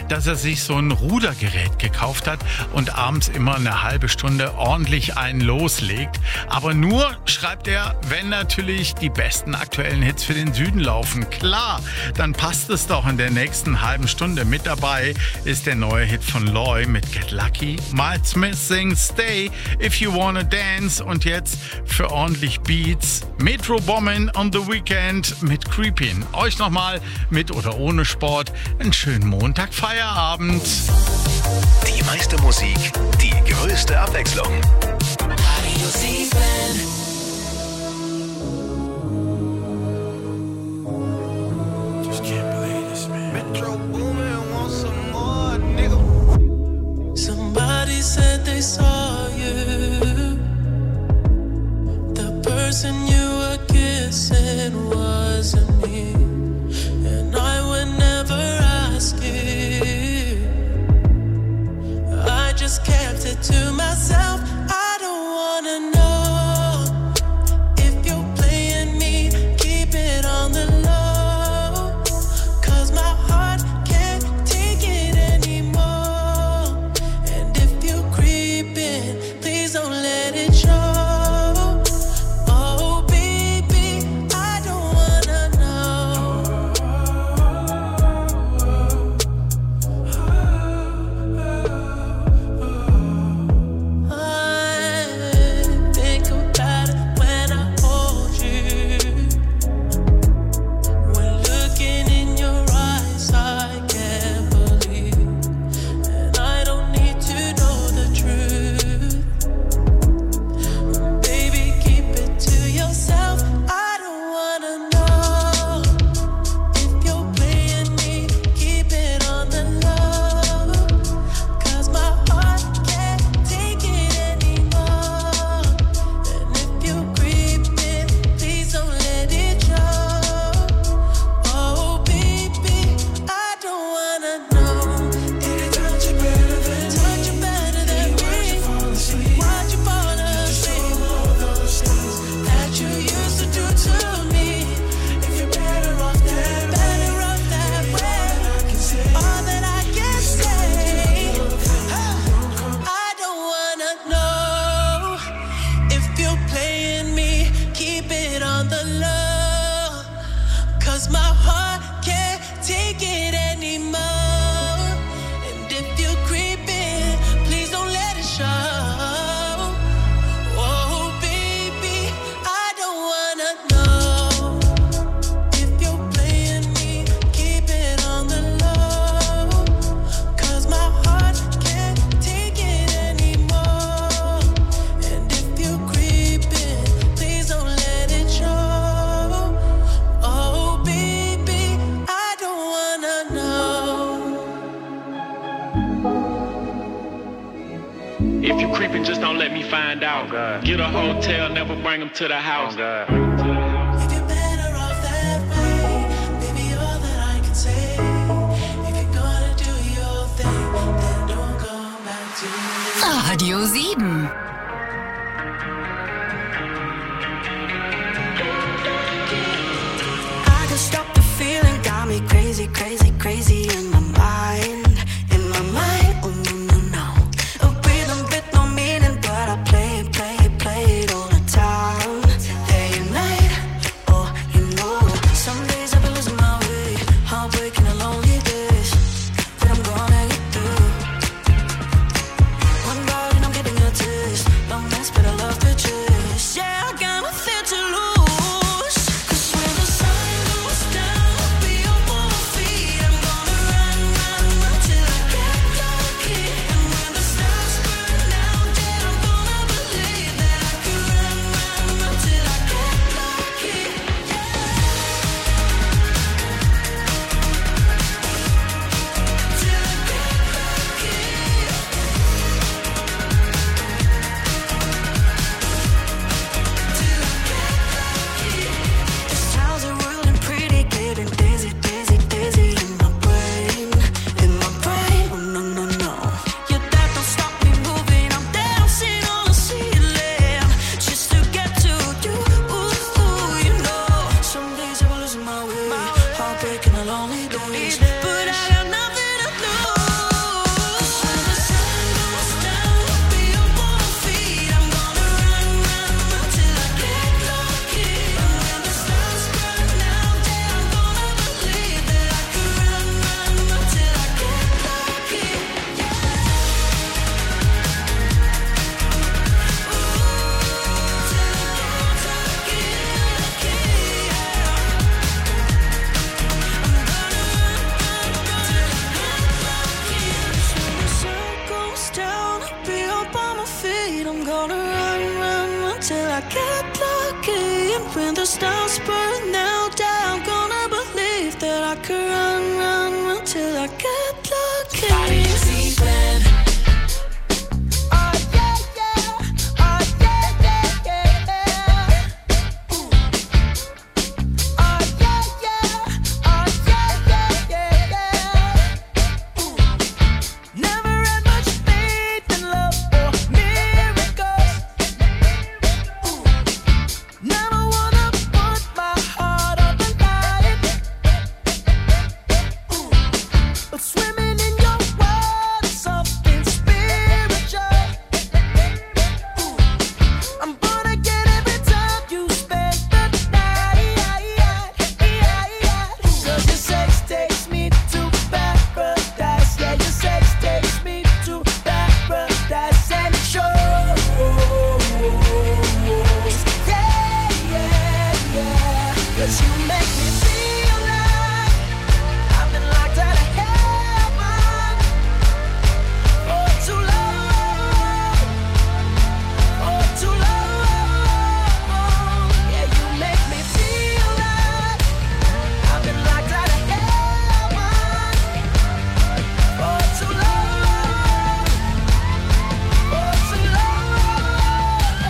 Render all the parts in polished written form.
dass er sich so ein Rudergerät gekauft hat und abends immer eine halbe Stunde ordentlich einen loslegt. Aber nur, schreibt er, wenn natürlich die besten aktuellen Hits für den Süden laufen. Klar, dann passt es doch in der nächsten halben Stunde. Mit dabei ist der neue Hit von Loy mit Get Lucky. Miles Smith singt Stay, If You Wanna Dance und jetzt für ordentlich Beats Metro Boomin on the Weekend mit Creepin'. Euch nochmal mit oder ohne Sport einen schönen Montag-Feierabend. Die meiste Musik, die größte Abwechslung. Radio 7. Just can't believe this, man. Metro Boomin want some more, nigga. Somebody said they saw you. The person you were kissing wasn't me. And I would never ask you. I just kept it to myself. I don't wanna know if you're playing me. Keep it on the low, 'cause my heart can't take it anymore. And if you're creeping, please don't let it show. Oh baby, I don't wanna know. I think about it when I hold you. When looking in your eyes, I can't believe. And I don't need to know the truth. Baby, keep it to yourself. I don't wanna know if you're playing me. Keep it on the low, 'cause my heart can't take it anymore. And if you're creeping, please don't let it show. Oh baby, I don't wanna know. Did it touch you better than me? Touch you better than me? Why'd you fall asleep? Why'd you fall asleep? All those things that you used to do to me. If you're better off that way, all that I can say. I don't wanna know if you're playing me. Keep it on the low, 'cause my heart can't take it anymore. And if you're creeping, please don't let it show. Oh baby, I don't wanna know if you're playing me. Keep it on the low, 'cause my heart can't take it anymore. And if you're creeping, please don't let it show. Oh baby, I don't wanna know. If you creeping, just don't let me find out. Get a hotel, never bring them to the house. If you're better off that way, baby, all that I can say. If you're gonna do your thing, then don't come back to me. Radio 7. I can stop the feeling, got me crazy, crazy, crazy in my mind. In my mind, oh no, no, no. A rhythm with no meaning, but I play it, play it, play it all the time. Day and night, oh, you know. Some days I've been losing my way, heartbreaking and lonely days. But I'm gonna get through. One ride and I'm getting a taste. And when the stars burn out, I'm gonna believe that I could run till I get lucky. Body's sleeping. Oh yeah, yeah. Oh yeah, yeah, yeah. Ooh. Oh yeah, yeah. Oh yeah, yeah, yeah, yeah. Ooh. Never had much faith in love or miracles. Ooh. Never wanna put my heart on the line. Ooh. But swimming in your world is something spiritual. Ooh. I'm gonna get every time you spend the night. 'Cause your sex takes me to paradise. Yeah, your sex takes me to paradise. And it shows. Yeah, yeah, yeah. 'Cause you make me feel like I've been locked out of heaven for too long. For too long. Yeah, you make me feel like I've been locked out of heaven for too long. For too long.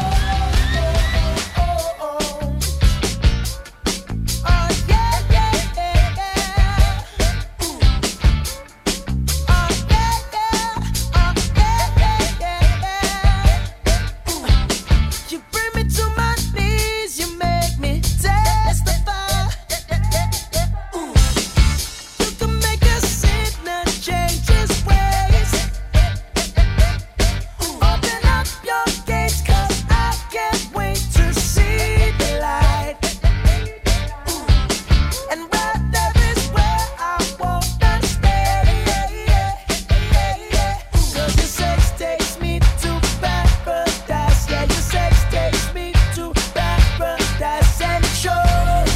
Oh yeah, yeah, yeah, yeah. Ooh. Oh yeah, yeah. Oh yeah, yeah, yeah. Ooh. You bring me to my knees, you make me testify. Ooh. You can make a sinner change his ways. Open up your gates, 'cause I can't wait to see the light. Ooh. And right there is where I wanna stay. 'Cause your sex takes me to paradise. Yeah, your sex takes me to paradise. And it shows.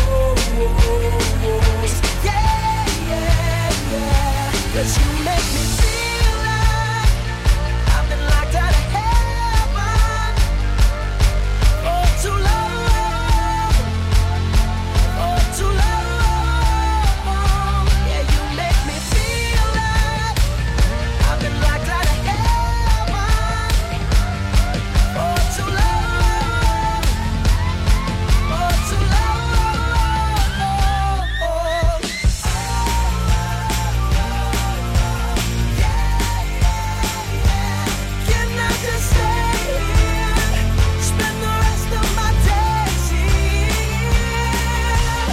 Yeah, yeah, yeah. 'Cause you make me feel like I've been locked out of heaven for too long. For too long. Yeah, you make me feel like I've been locked out of heaven for too long. For too long. Can I just stay here? Spend the rest of my days here.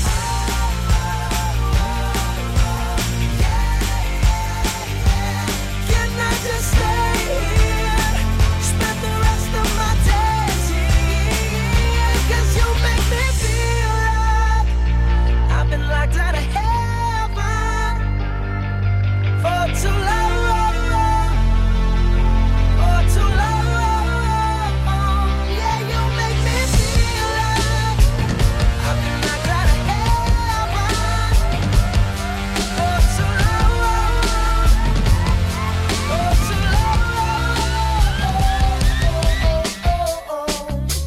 Can I just stay here? Spend the rest of my days here. 'Cause you make me feel like I've been locked out of heaven for too long. For too long. Yeah, you make me feel like I've been locked out of heaven for too long. For too long.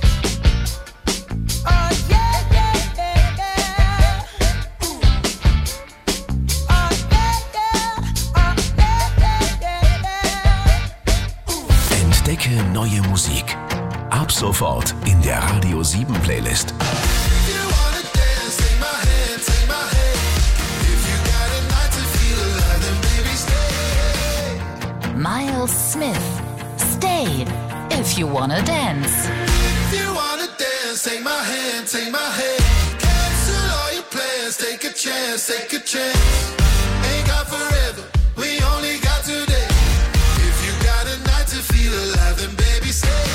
Oh yeah, yeah, yeah, yeah. Ooh. Oh yeah, yeah. Oh yeah, yeah, yeah. Ooh. Entdecke neue Musik. Ab sofort in der Radio 7 Playlist. You wanna dance, take my hand, take my hand. If you got a night to feel alive, then baby stay. Miles Smith. Stay if you wanna dance. If you wanna dance, take my hand, take my hand. Cancel all your plans, take a chance, take a chance. Ain't got forever, we only got today. If you got a night to feel alive, then baby stay.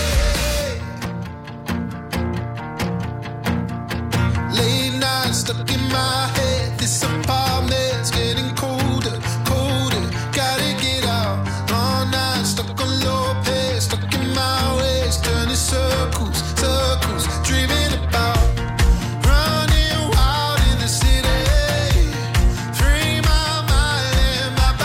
Late nights stuck in my head, this apartment's getting colder, colder. Gotta get out. Long nights stuck on low pace, stuck in my ways, turning circles, circles, dreaming about running wild in the city. Free my mind and my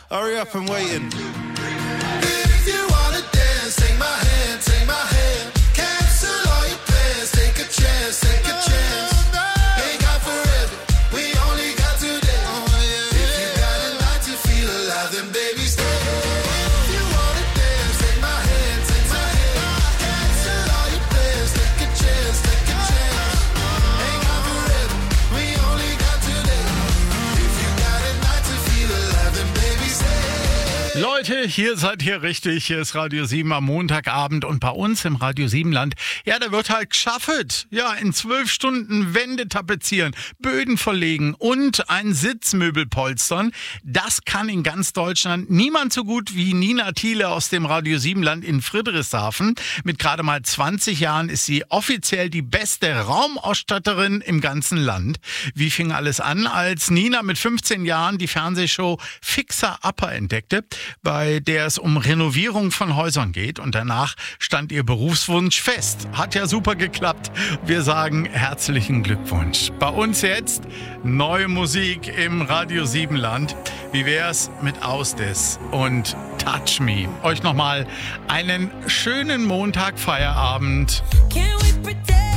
Hurry up, I'm waiting. If you wanna dance, take my hand, take my hand. Cancel all your plans, take a chance, take a chance. Ain't got forever, we only got today. If you got a night to feel alive, then baby stay. If you wanna dance, take my hand, take my hand. Cancel all your plans, take a chance, take a chance. Ain't got forever, we only got today. If you got a night to feel alive, then baby stay. Leute, hier seid ihr richtig. Hier ist Radio 7 am Montagabend und bei uns im Radio 7 Land, ja, da wird halt geschafft. Ja, in 12 Stunden Wände tapezieren, Böden verlegen und ein Sitzmöbel polstern. Das kann in ganz Deutschland niemand so gut wie Nina Thiele aus dem Radio 7 Land in Friedrichshafen. Mit gerade mal 20 Jahren ist sie offiziell die beste Raumausstatterin im ganzen Land. Wie fing alles an, als Nina mit 15 Jahren die Fernsehshow Fixer Upper entdeckte, bei der es um Renovierung von Häusern geht, und danach stand ihr Berufswunsch fest. Hat ja super geklappt. Wir sagen herzlichen Glückwunsch. Bei uns jetzt neue Musik im Radio 7 Land. Wie wär's mit Ausdes und Touch Me? Euch nochmal einen schönen Montag, Feierabend. Can we pretend?